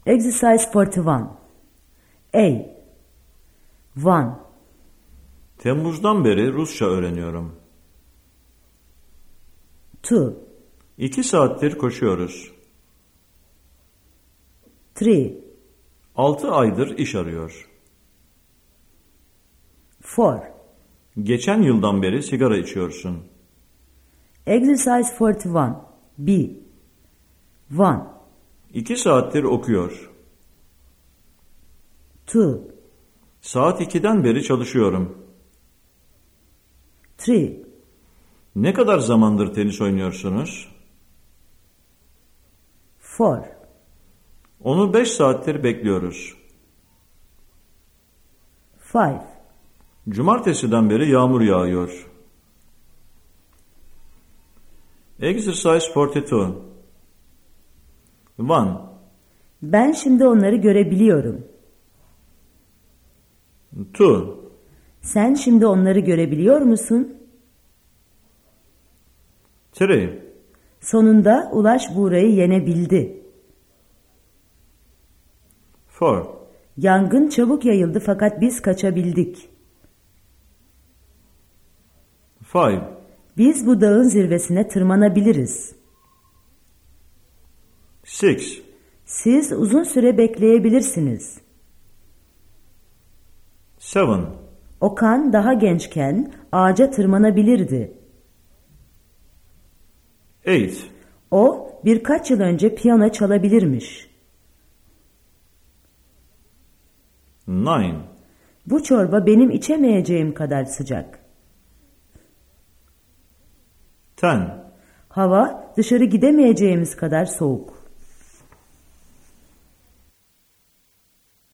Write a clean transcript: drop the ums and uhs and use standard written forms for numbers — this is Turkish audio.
Exercise 41. A. 1. Temmuz'dan beri Rusça öğreniyorum. 2. 2 saattir koşuyoruz. 3. 6 aydır iş arıyor. 4. Geçen yıldan beri sigara içiyorsun. Exercise 41. B. 1. 2 saattir okuyor. 2. Saat 2'den beri çalışıyorum. 3. Ne kadar zamandır tenis oynuyorsunuz? 4. Onu 5 saattir bekliyoruz. 5. Cumartesiden beri yağmur yağıyor. Exercise 42. 1. Ben şimdi onları görebiliyorum. 2. Sen şimdi onları görebiliyor musun? 3. Sonunda Ulaş Buğra'yı yenebildi. 4. Yangın çabuk yayıldı fakat biz kaçabildik. 5. Biz bu dağın zirvesine tırmanabiliriz. 6. Siz uzun süre bekleyebilirsiniz. 7. Okan daha gençken ağaca tırmanabilirdi. 8. O birkaç yıl önce piyano çalabilirmiş. 9. Bu çorba benim içemeyeceğim kadar sıcak. 10. Hava dışarı gidemeyeceğimiz kadar soğuk.